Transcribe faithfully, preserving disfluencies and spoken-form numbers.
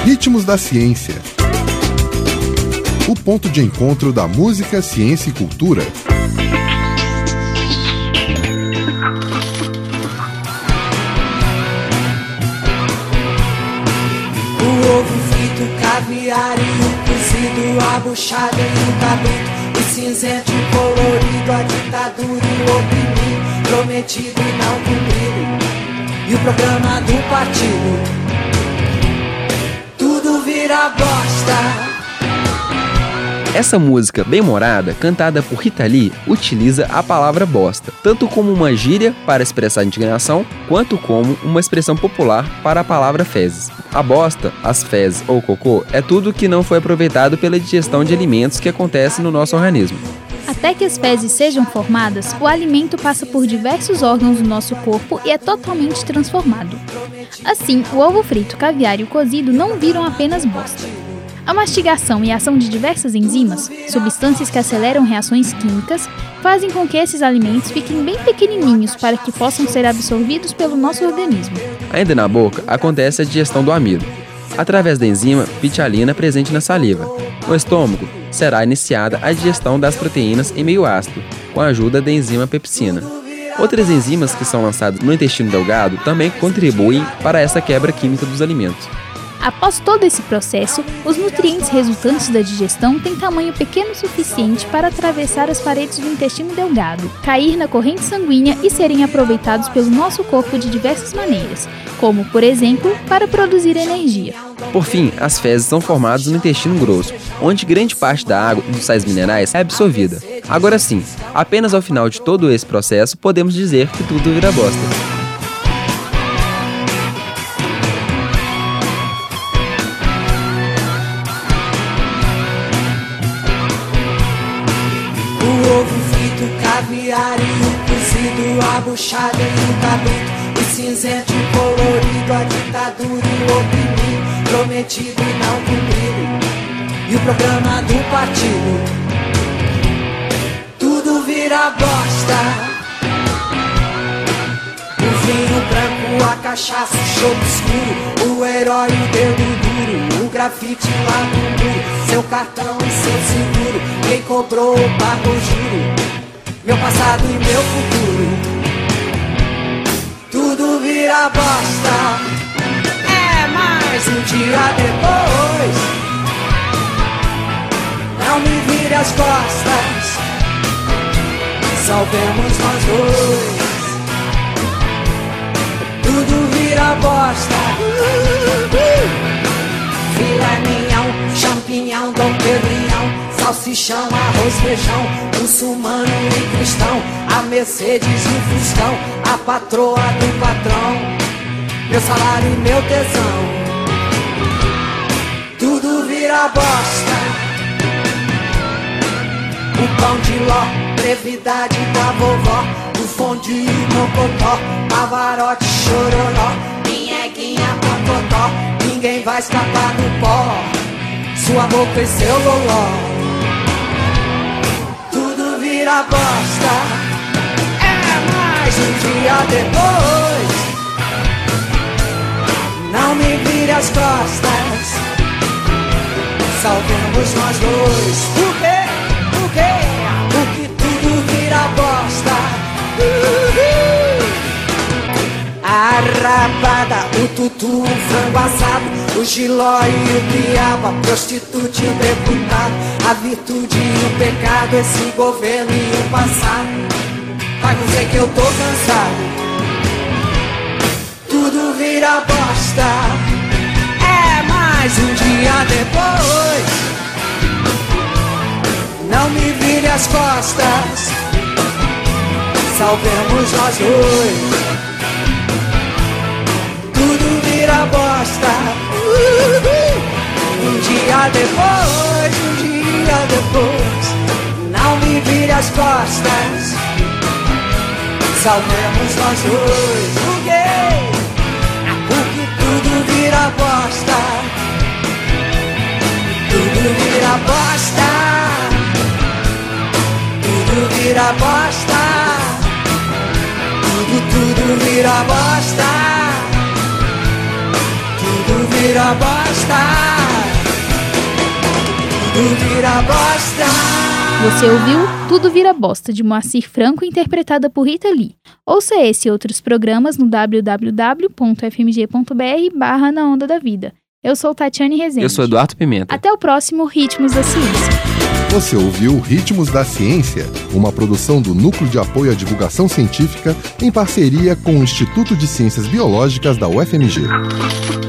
Ritmos da Ciência. O ponto de encontro da música, ciência e cultura. O ovo frito, caviar e o cozido, a buchada e o cabrito, o cinzento e colorido, a ditadura e o oprimido, prometido e não cumprido, e o programa do partido. Tudo vira bosta. Essa música bem-humorada, cantada por Rita Lee, utiliza a palavra bosta, tanto como uma gíria para expressar indignação, quanto como uma expressão popular para a palavra fezes. A bosta, as fezes ou cocô é tudo que não foi aproveitado pela digestão de alimentos que acontece no nosso organismo. Até que as fezes sejam formadas, o alimento passa por diversos órgãos do nosso corpo e é totalmente transformado. Assim, o ovo frito, caviar e o cozido não viram apenas bosta. A mastigação e a ação de diversas enzimas, substâncias que aceleram reações químicas, fazem com que esses alimentos fiquem bem pequenininhos para que possam ser absorvidos pelo nosso organismo. Ainda na boca, acontece a digestão do amido, através da enzima pitialina presente na saliva. No estômago, será iniciada a digestão das proteínas em meio ácido, com a ajuda da enzima pepsina. Outras enzimas que são lançadas no intestino delgado também contribuem para essa quebra química dos alimentos. Após todo esse processo, os nutrientes resultantes da digestão têm tamanho pequeno o suficiente para atravessar as paredes do intestino delgado, cair na corrente sanguínea e serem aproveitados pelo nosso corpo de diversas maneiras, como, por exemplo, para produzir energia. Por fim, as fezes são formadas no intestino grosso, onde grande parte da água e dos sais minerais é absorvida. Agora sim, apenas ao final de todo esse processo podemos dizer que tudo vira bosta. O ovo frito, caviar e o cozido, a buchada e o cabrito, o cinzento e colorido, a ditadura e o oprimido, prometido e não cumprido, e o programa do partido. Tudo vira bosta. O vinho branco, a cachaça, o chope escuro, o herói, o dedo duro, o grafite lá no muro, seu cartão e seu seguro, quem cobrou pagou juro, meu passado e meu futuro. Tudo vira bosta. É mais um dia depois. Não me vire as costas, salvemos nós dois. Tudo vira bosta. Filé mignon, champignon, dom pedrinhão, salsichão, arroz, feijão, muçulmano e cristão, a Mercedes e o Fuscão, a patroa do patrão, meu salário e meu tesão. Tudo vira bosta. O pão de ló, brevidade da vovó, o fondue, mocotó, pavarote, chororó, minheguinha, mocotó, ninguém vai escapar do pó, sua boca e seu loló. Tudo vira bosta. É mais um dia depois. Não me vire as costas, salvemos nós dois. O quê? O quê? Porque tudo vira bosta. A rabada, o tutu, o frango assado, o giló e o quiabo, a prostituta e o deputado, a virtude e o pecado, esse governo e o passado, vai dizer que eu tô cansado. Tudo vira bosta. É mais um dia depois. Não me vire as costas, salvemos nós dois. Tudo vira bosta. Um dia depois, um dia depois. Não me vire as costas, salvemos nós dois. Porque, porque tudo vira bosta. Tudo vira bosta. Tudo vira bosta. Tudo, tudo vira bosta. Tudo vira vira bosta, tudo vira bosta. Você ouviu Tudo Vira Bosta, de Moacir Franco, interpretada por Rita Lee. Ouça esse e outros programas no w w w ponto f m g ponto b r barra Na Onda da Vida. Eu sou Tatiane Rezende. Eu sou Eduardo Pimenta. Até o próximo Ritmos da Ciência. Você ouviu Ritmos da Ciência, uma produção do Núcleo de Apoio à Divulgação Científica em parceria com o Instituto de Ciências Biológicas da U F M G.